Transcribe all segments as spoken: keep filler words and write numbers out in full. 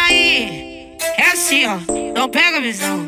aí, é assim ó, não pega a visão.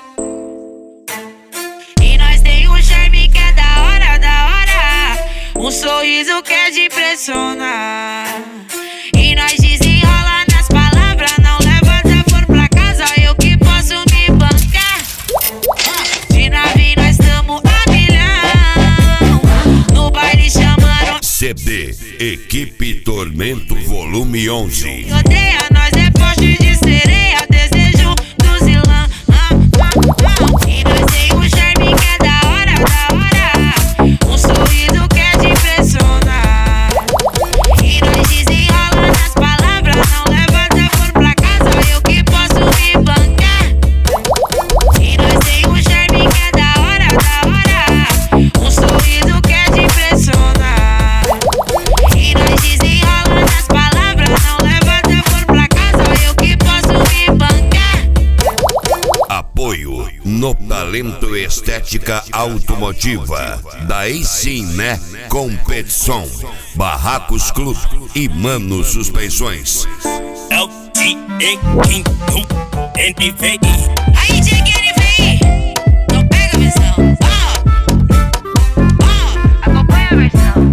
E nós tem um charme que é da hora, da hora, um sorriso que é de impressionar. E nós desenrola nas palavras, não leva desaforo pra casa, eu que posso me bancar. De nave nós tamo a milhão, no baile chamando C D Equipe Tormento Volume onze. Odeia, nós é poste de sereia, desejo do zilã. ah, ah, ah. E nós tem um charme que é da hora, da hora, um sorriso que é de impressionar. E nós desenrola nas palavras, não leva desaforo pra casa, eu que posso me bancar. E nós tem um charme que é da hora, da hora, um sorriso que é de impressionar. E nós desenrola nas palavras, não leva desaforo pra casa, eu que posso me bancar. Apoio no Talento Estética Automotiva. Daí sim, né? Competição, Barracos Clube e Mano Suspensões. L T A King N B V I. Aí, Diego, ele vem, não pega a visão. Ó, ó, acompanha a versão.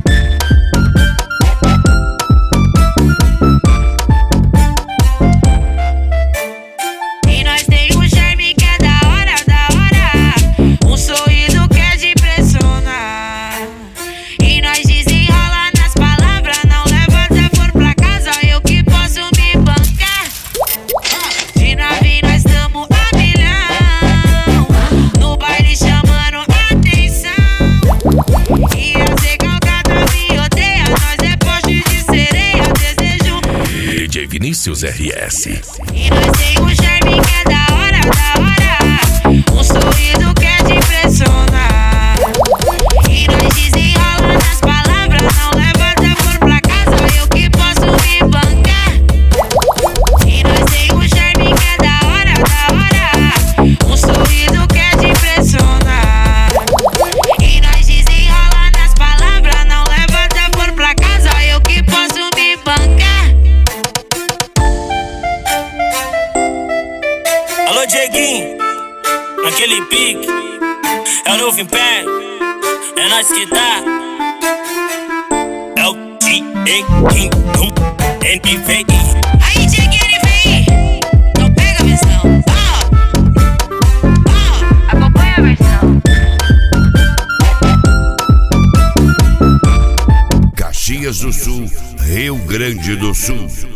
E nós tem um charme que é da hora, da hora, um sorriso que é de impressionar. E nós desenrola nas palavras, não leva desaforo pra casa, eu que posso me bancar. De nave nós tamo a milhão, no baile chamando atenção. E a recalcada me odeia, nós é poste de sereia, desejo. D J Vinícius R S. E nós tem um charme que é da hora, da hora, um sorriso que é de impressionar. E nós desenrola nas palavras, não leva desaforo pra casa, eu que posso me bancar. E nós tem um charme que é da hora, da hora, um sorriso que é de impressionar. E nós desenrola nas palavras, não leva desaforo pra casa, eu que posso me bancar. Alô, Dieguinho, naquele pique, é o novo império, é nós que tá. L T A King N B V I. Aí, Diego, ele vem, não pega a visão. Ó, ó, acompanha a versão. Caxias do Sul, Rio Grande do Sul.